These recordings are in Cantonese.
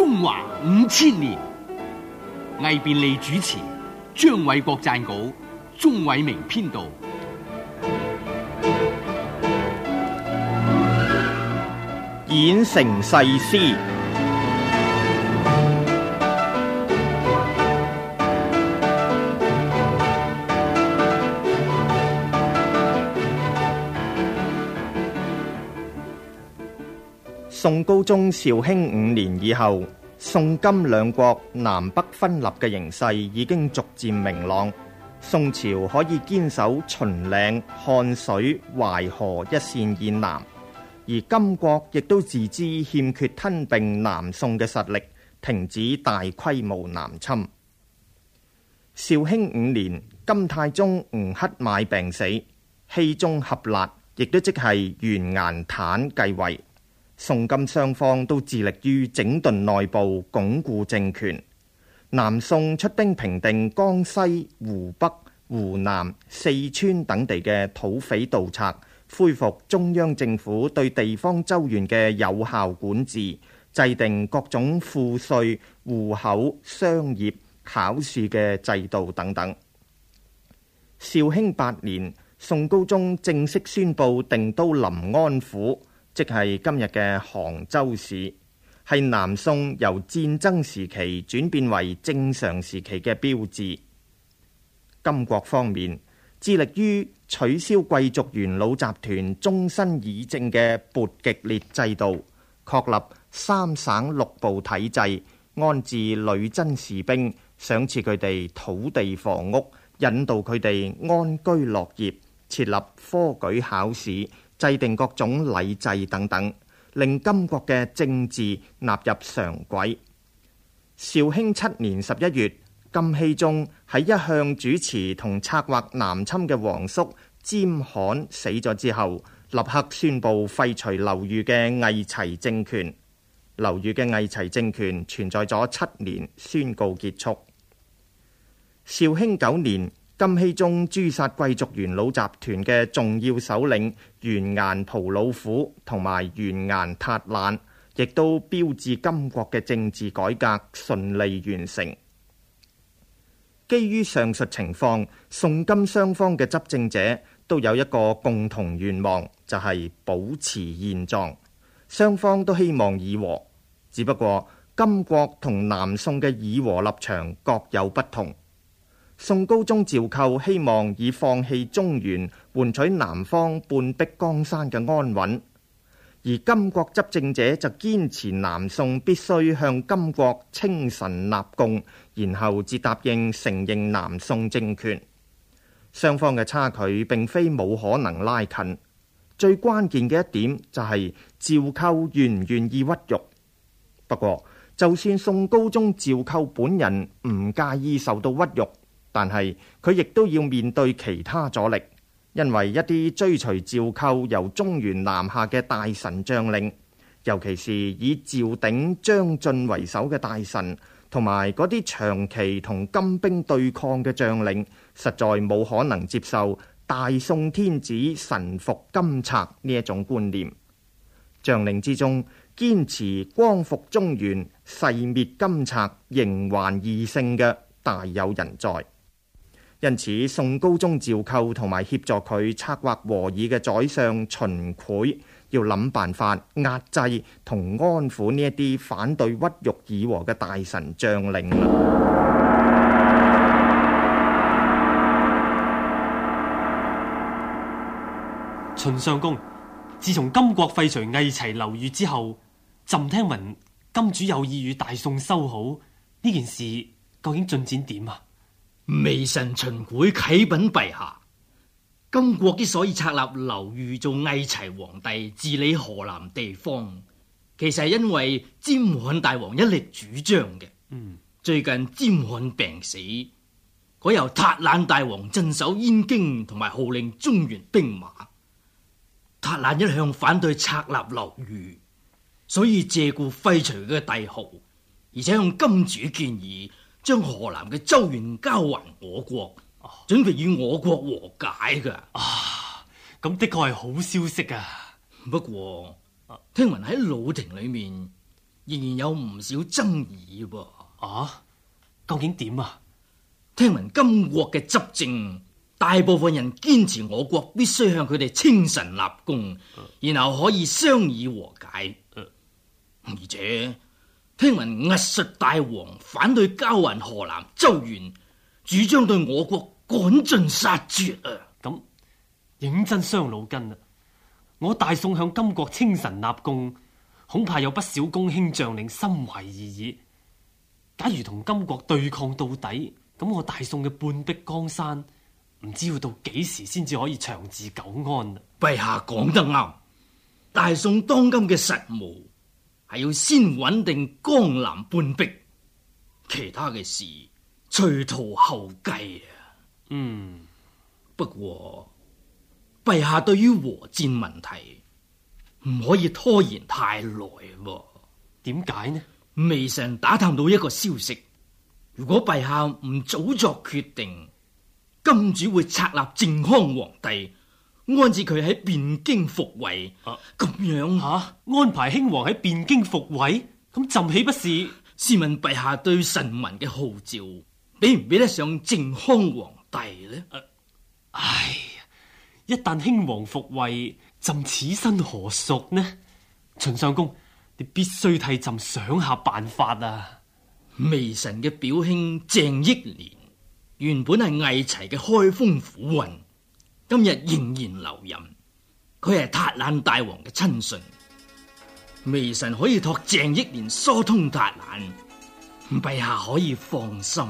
中華5000年。魏便利主持，張偉國撰稿，鍾偉明編導。 演成誓師。宋高宗紹興5年以後，宋金兩國南北分立嘅形勢已經逐漸明朗，宋朝可以堅守秦嶺、漢水、淮河一線以南，而金國亦都自知欠缺吞併南宋嘅實力，停止大規模南侵。紹興5年，金太宗吳乞買病死，熹宗合臘，亦都即係完顏坦繼位。宋金雙方都致力於整頓內部，鞏固政權。南宋出兵平定江西、湖北、湖南、四川等地嘅土匪盜賊，恢復中央政府對地方州縣嘅有效管治，制定各種賦稅、戶口、商業、考試嘅制度等等。紹興8年，宋高宗正式宣布定都臨安府，即係今日嘅杭州市，係南宋由戰爭時期轉變為正常時期嘅標誌。金國方面致力於取消貴族元老集團終身議政嘅撥極列制度，確立3省6部體制，安置女真士兵，賞賜佢哋土地房屋，引導佢哋安居樂業，設立科舉考試，制定各種禮制等等，令金國嘅政治納入常軌。紹興7年11月，金熙宗喺一向主持同策劃南侵嘅皇叔詹罕死咗之後，立刻宣布廢除劉裕嘅偽齊政權。劉裕嘅偽齊政權存在咗7年，宣告結束。紹興9年，金熙宗誅殺貴族元老集團嘅重要首領完顏蒲魯虎同埋完顏塔懶，亦都標誌金國嘅政治改革順利完成。基於上述情況，宋金雙方嘅執政者都有一個共同願望，就係保持現狀。雙方都希望議和，只不過金國同南宋嘅議和立場各有不同。宋高宗趙構希望以放棄中原換取南方半壁江山嘅安穩，而金國執政者就堅持南宋必須向金國稱臣納貢，然後至答應承認南宋政權。雙方嘅差距並非冇可能拉近，最關鍵嘅一點就係趙構願唔願意屈辱。不過就算宋高宗趙構本人唔介意受到屈辱，但係佢亦都要面對其他阻力，因為一啲追隨趙構由中原南下嘅大臣將領，尤其是以趙鼎、張晉為首嘅大臣，同埋嗰啲長期同金兵對抗嘅將領，實在冇可能接受大宋天子臣服金賊呢一種觀念。將領之中，堅持光復中原、誓滅金賊、迎還義勝嘅大有人在。因此，宋高宗趙構同埋協助佢策劃和議嘅宰相秦檜，要諗辦法壓制同安撫呢一啲反對屈辱議和嘅大臣將領。 秦相公，自從金國廢除偽齊劉裕之後，朕聽聞金主有意與大宋修好，呢件事究竟進展點啊？ 微臣秦檜啟稟陛下，金國之所以策立劉裕做偽齊皇帝治理河南地方，其實係因為詹罕大王一力主張嘅。最近詹罕病死，改由塔懶大王鎮守燕京同埋號令中原兵馬。塔懶一向反對策立劉裕，所以借故廢除佢嘅帝號，而且向金主建議將河南嘅州縣交還我國，準備與我國和解㗎。 咁的確係好消息啊！ 不過聽聞喺魯廷裏面仍然有唔少爭議噃。 啊，究竟點啊？ 聽聞金國嘅執政，大部分人堅持我國必須向佢哋稱臣立功，然後可以商議和解。而且聽聞壓術大王反對交還河南周原，主張對我國趕盡殺絕啊！ 咁認真傷腦筋啦！我大宋向金國稱臣立功，恐怕有不少公卿將領心懷異議。假如同金國對抗到底，咁我大宋嘅半壁江山，唔知要到幾時先至可以長治久安啊！ 陛下講得啱，大宋當今嘅實務係要先穩定江南半壁，其他嘅事隨途後繼啊！不過陛下對於和戰問題唔可以拖延太耐喎。 點解呢？ 微臣打探到一個消息，如果陛下唔早作決定，金主會冊立靖康皇帝，安置佢喺汴京復位。咁樣安排興王喺汴京復位，咁朕豈不是？ 試問陛下對臣民嘅號召，比唔比得上靖康皇帝呢？ 唉，一旦興王復位，朕此身何屬呢？秦相公，你必須替朕想下辦法啊！ 微臣嘅表兄鄭益年原本係魏齊嘅開封府尹，今日仍然留任。佢係撻懶大王嘅親信，微臣可以託鄭益年疏通撻懶，陛下可以放心。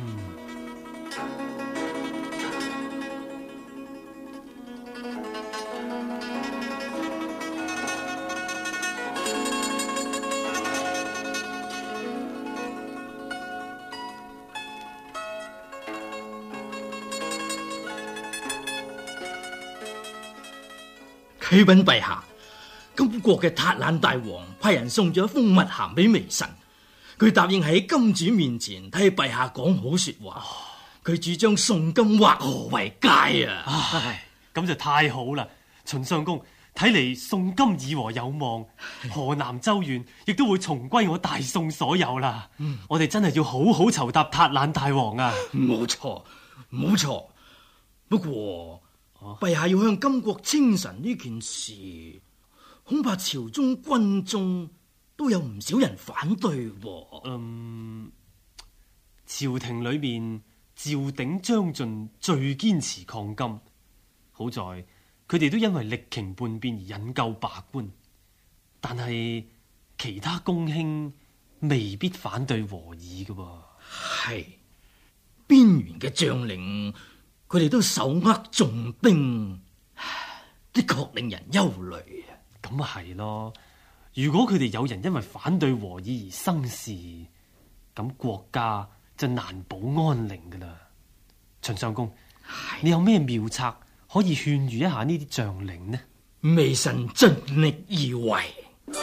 啟稟陛下，金國嘅撻懶大王派人送咗一封密函俾微臣，佢答應喺金主面前替陛下講好說話。佢主張送金劃河為界啊！ 唉，咁就太好啦！秦相公，睇嚟送金議和有望，河南周原亦都會重歸我大宋所有啦。我哋真係要好好酬答撻懶大王啊！ 冇錯，冇錯。不過陛下要向金國稱臣呢件事，恐怕朝中軍中都有唔少人反對喎。 朝廷裏面趙鼎、張晉最堅持抗金，好在佢哋都因為力傾叛變而引咎罷官，但係其他公卿未必反對和議嘅。 係邊緣嘅將領，佢哋都手握重兵，的確令人憂慮啊！ 咁啊係咯，如果佢哋有人因為反對和議而生事，咁國家就難保安寧噶啦。秦相公，你有咩妙策可以勸喻一下呢啲將領呢？ 微臣盡力而為。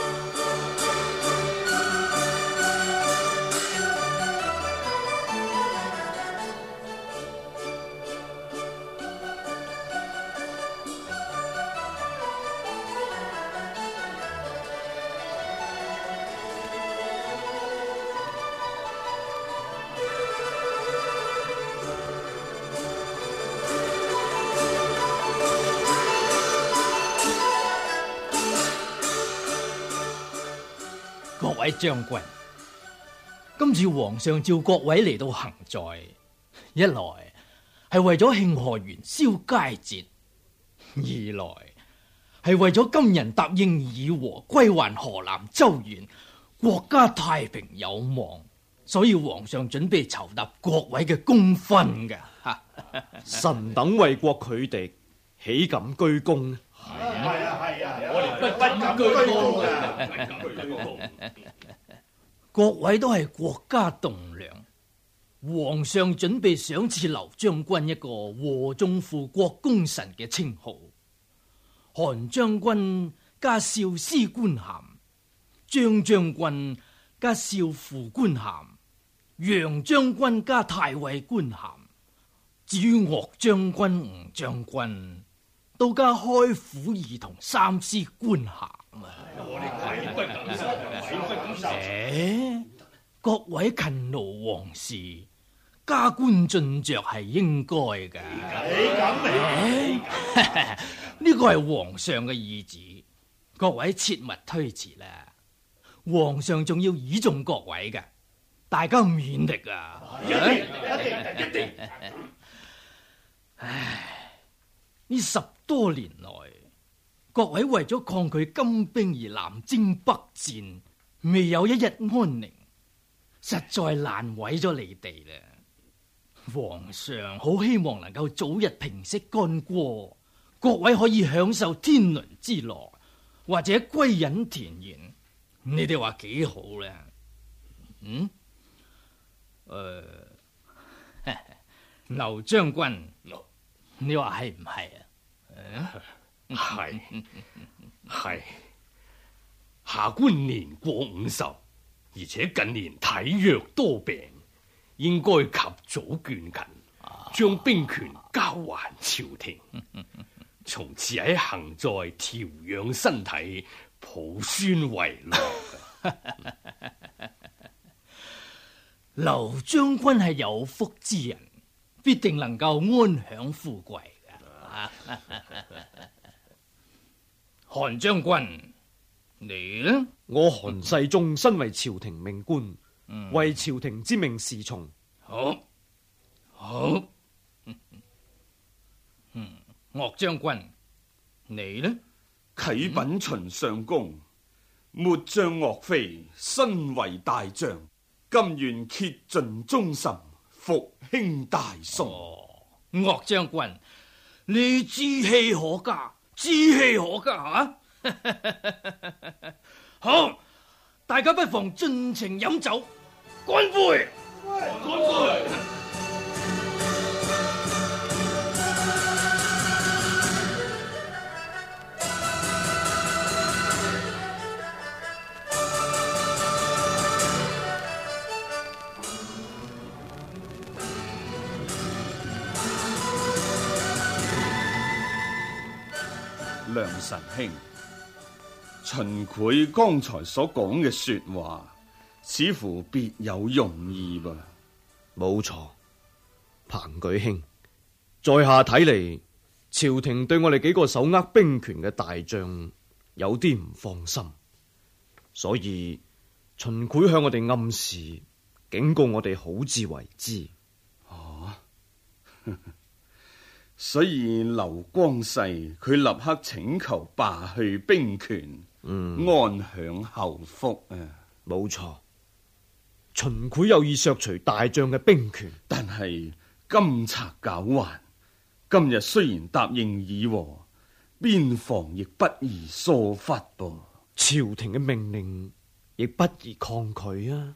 各位將軍，今次皇上召各位嚟到行在，一來係為咗慶賀元宵佳節，二來係為咗金人答應議和歸還河南周原，國家太平有望，所以皇上準備酬答各位嘅功勳嘅。 臣等為國拒敵，豈敢居功呢？ 我哋不敢居功啊！各位都係國家棟樑，皇上準備賞賜劉將軍一個和眾輔國功臣嘅稱號，韓將軍加少司官銜，張將軍加少副官銜，楊將軍加太尉官銜，至於岳將軍、吳將軍都加開府儀同三司官銜。 各位勤勞皇士，加官進爵係應該㗎。呢個係皇上嘅意旨，各位切勿推辭啦。皇上仲要倚重各位㗎，大家勉力啊！一定。唉，呢10多年來，各位為咗抗拒金兵而南征北戰，未有一日安寧，實在難為咗你哋啦。皇上好希望能夠早日平息干戈，各位可以享受天倫之樂，或者歸隱田園。你哋話幾好呢？劉將軍，你話係唔係啊？ 係。下官年過50，而且近年體弱多病，應該及早倦勤，將兵權交還朝廷，從此喺行在調養身體，抱孫為樂。 劉將軍係有福之人，必定能夠安享富貴嘅。韓將軍，你呢？ 我韓世忠身為朝廷命官，為朝廷之命侍從。 好。岳將軍，你呢？ 啟稟秦相公，末將岳飛身為大將，甘願竭盡忠心，復興大宋。 岳將軍，你志氣可嘉，志氣可嘉啊！好，大家不妨盡情飲酒，乾杯！乾杯！ 梁神兄，秦檜剛才所講嘅說話，似乎別有用意噃。 冇錯，彭舉兄，在下睇嚟，朝廷對我哋幾個手握兵權嘅大將有啲唔放心，所以秦檜向我哋暗示，警告我哋好自為之。 所以劉光世佢立刻請求罷去兵權，安享後福啊！ 冇錯，秦檜有意削除大將嘅兵權， 但係金賊狡猾，今日雖然答應議和，邊防亦不宜疏忽噃。 朝廷嘅命令亦不宜抗拒啊！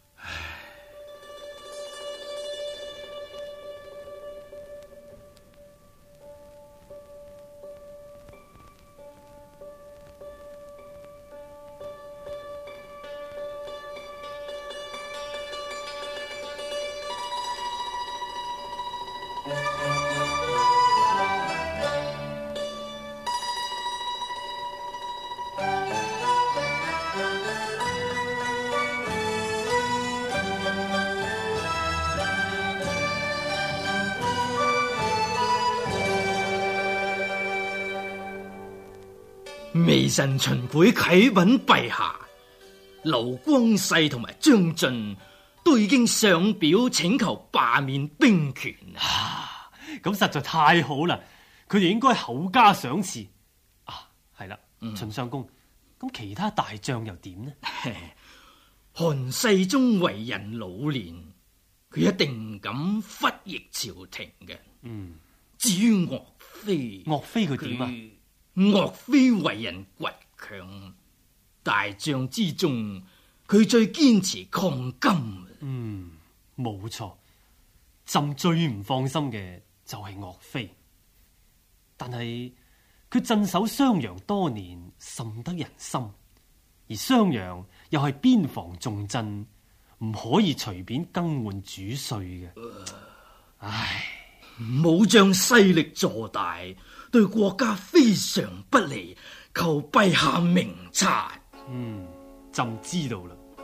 微臣秦檜啟稟陛下，劉光世同埋張晉都已經上表請求罷免兵權啊！咁實在太好啦，佢哋應該厚加賞賜啊！係啦，秦相公，咁其他大將又點呢？ 韓世忠為人老年，佢一定唔敢忽逆朝廷嘅。至於岳飛， 岳飛佢點啊？ 岳飛為人倔強，大將之中，佢最堅持抗金。 冇錯，朕最唔放心嘅就係岳飛，但係佢鎮守襄陽多年，甚得人心，而襄陽又係邊防重鎮，唔可以隨便更換主帥嘅。唉， 武將勢力坐大，對國家非常不利，求陛下明察。 朕知道啦。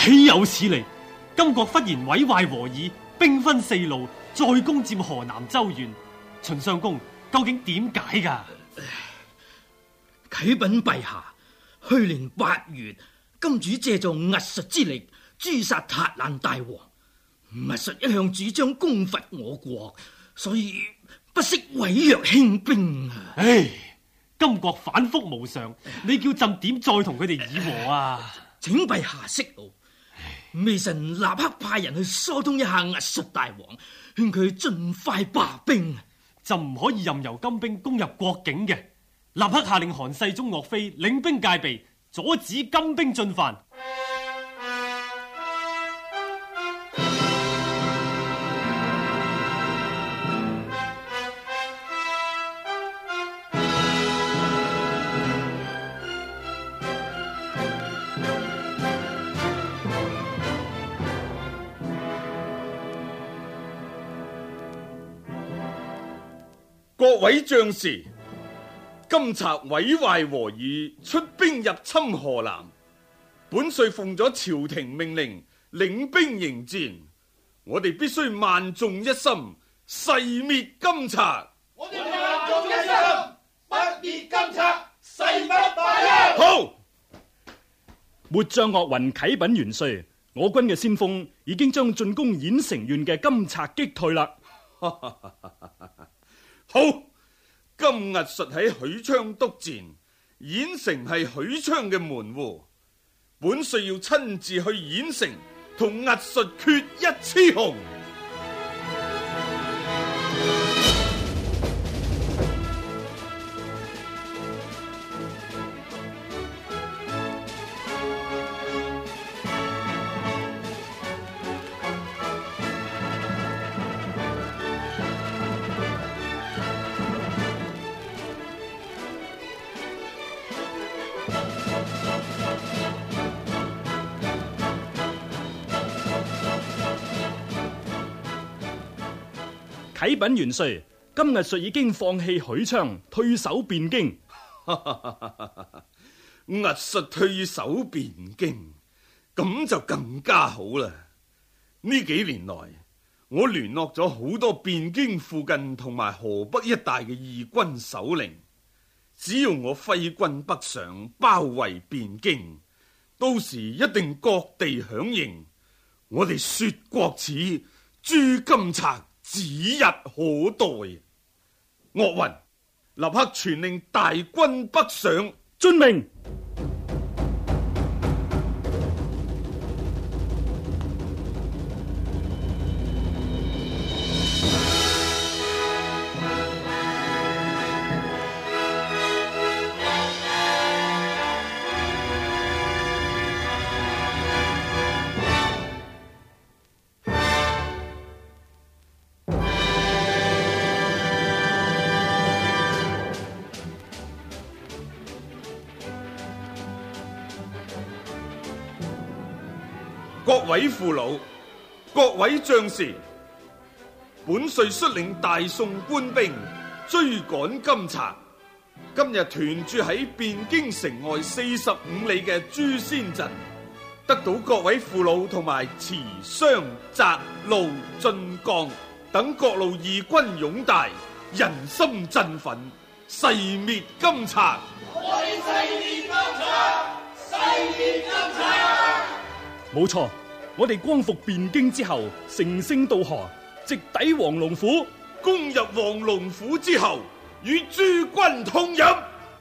豈有此理！金國忽然毀壞和議，兵分四路，再攻佔河南周縣。秦相公究竟點解㗎？ 啟稟陛下，去年8月，金主借助壓術之力誅殺韃蘭大王。壓術一向主張攻伐我國，所以不惜毀約興兵啊！ 唉，金國反覆無常，你叫朕點再同佢哋議和啊？ 請陛下息怒，微臣立刻派人去疏通一下壓術大王，勸佢盡快罷兵。 朕唔可以任由金兵攻入國境嘅，立刻下令韓世忠、岳飛領兵戒備，阻止金兵進犯。 各位將士，金賊毀壞和議，出兵入侵河南。本帥奉咗朝廷命令，領兵迎戰。我哋必須萬眾一心，誓滅金賊。 我哋萬眾一心，不滅金賊，誓不罷休。 好！ 末將岳雲啟稟元帥，我軍嘅先鋒已經將進攻兗城縣嘅金賊擊退啦。 好，今日實喺許昌督戰，兗城係許昌嘅門戶，本帥要親自去兗城同壓術決一雌雄。 啟稟元帥，今日術已經放棄許昌，退守汴京。 壓術退守汴京，咁就更加好啦。呢幾年來，我聯絡咗好多汴京附近同埋河北一帶嘅義軍首領，只要我揮軍北上，包圍汴京，到時一定各地響應。我哋雪國恥，誅金賊指日可待。岳雲，立刻傳令大軍北上。 遵命。 各位父老，各位將士，本帥率領大宋官兵追趕金賊，今日屯駐喺汴京城外45里嘅誅仙陣，得到各位父老同埋慈湘澤路晉江等各路義軍擁戴，人心振奮，誓滅金賊。 我哋誓滅金賊，誓滅金賊。 冇錯，我哋光復汴京之後，乘勝渡河，直抵黃龍府。 攻入黃龍府之後，與諸軍痛飲。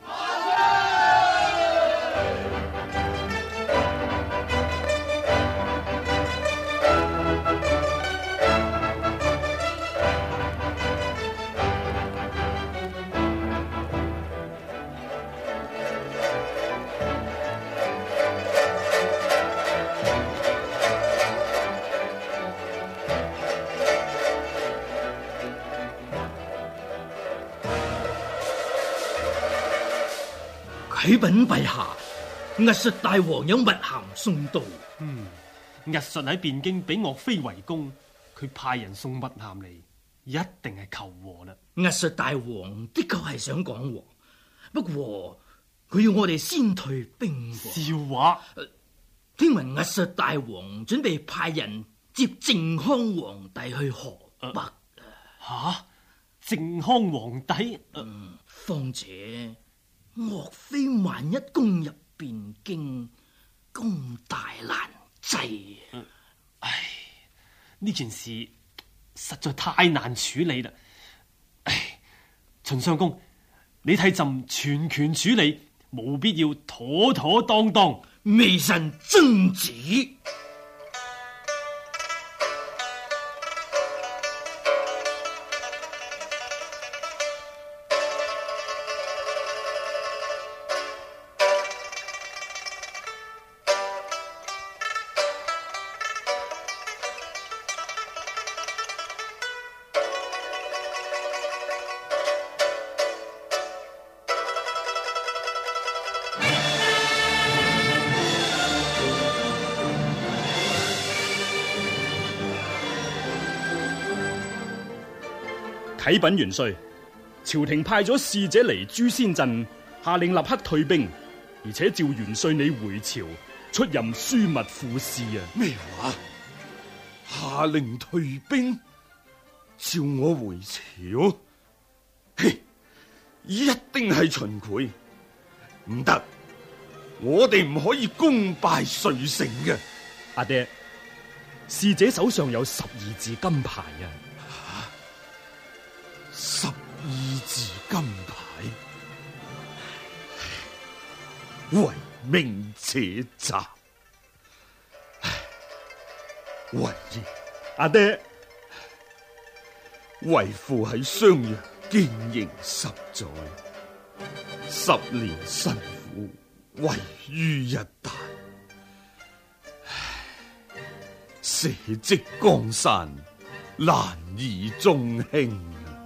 啟稟陛下，壓術大王有密函送到。 壓術喺汴京俾岳飛圍攻，佢派人送密函嚟，一定係求和啦。 壓術大王的確係想講和，不過佢要我哋先退兵。 笑話， 聽聞壓術大王準備派人接靖康皇帝去河北。 靖康皇帝？ 況且岳飛萬一攻入汴京，功大難制。 呢件事實在太難處理啦。秦相公，你睇朕全權處理，冇必要妥妥當當。 微臣遵旨。 啟稟元帥，朝廷派咗使者嚟朱仙鎮，下令立刻退兵，而且召元帥你回朝出任樞密副使啊！ 咩話？下令退兵，召我回朝？嘿，一定係秦檜，唔得，我哋唔可以功敗垂成嘅。 阿爹，使者手上有12字金牌啊 ！12字金牌，為命者責。為爺， 阿爹， 為父喺襄陽經營10載，10年辛苦，為於一旦，社稷江山，難以中興。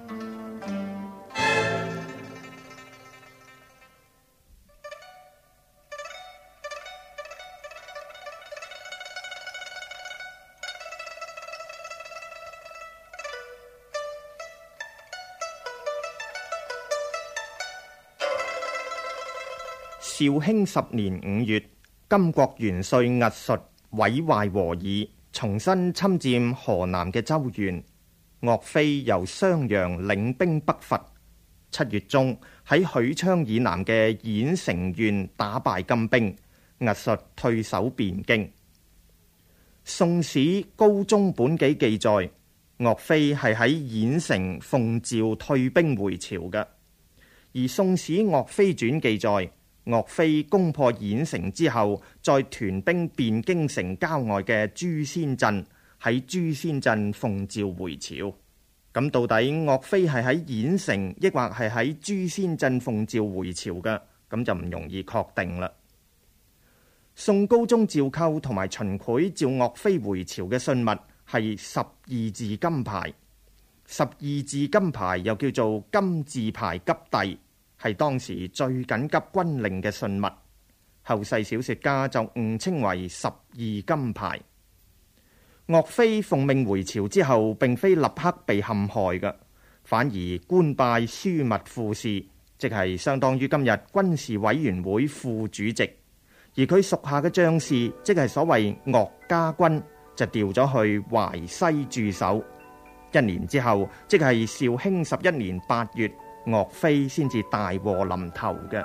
紹興10年5月，金國元帥壓術毀壞和議，重新侵佔河南嘅州縣。岳飛由襄陽領兵北伐。7月中喺許昌以南嘅郾城縣打敗金兵，壓術退守汴京。《宋史·高宗本紀》記載，岳飛係喺郾城奉詔退兵回朝嘅，而《宋史·岳飛傳》記載，岳飛攻破郾城之後，再屯兵汴京城郊外嘅朱仙鎮，喺朱仙鎮奉詔回朝。咁到底岳飛係喺郾城，抑或係喺朱仙鎮奉詔回朝嘅？咁就唔容易確定啦。宋高宗趙構同埋秦檜召岳飛回朝嘅信物係12字金牌。12字金牌又叫做金字牌急遞，係當時最緊急軍令嘅信物，後世小說家就誤稱為12金牌。岳飛奉命回朝之後，並非立刻被陷害嘅，反而官拜樞密副使，即係相當於今日軍事委員會副主席。而佢屬下嘅將士，即係所謂岳家軍，就調咗去淮西駐守。1年之後，即係紹興11年8月，岳飛先至大禍臨頭嘅。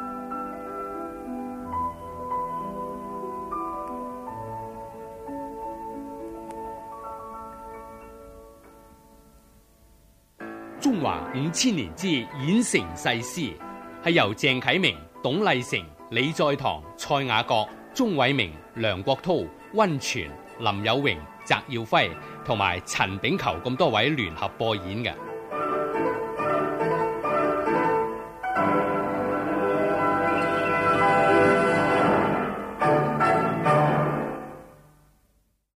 中華5000年之郾城誓師，係由鄭啟明、董麗成、李在堂、蔡雅閣、鐘偉明、梁國濤、溫泉、林有榮、翟耀輝同埋陳炳求咁多位聯合播演嘅。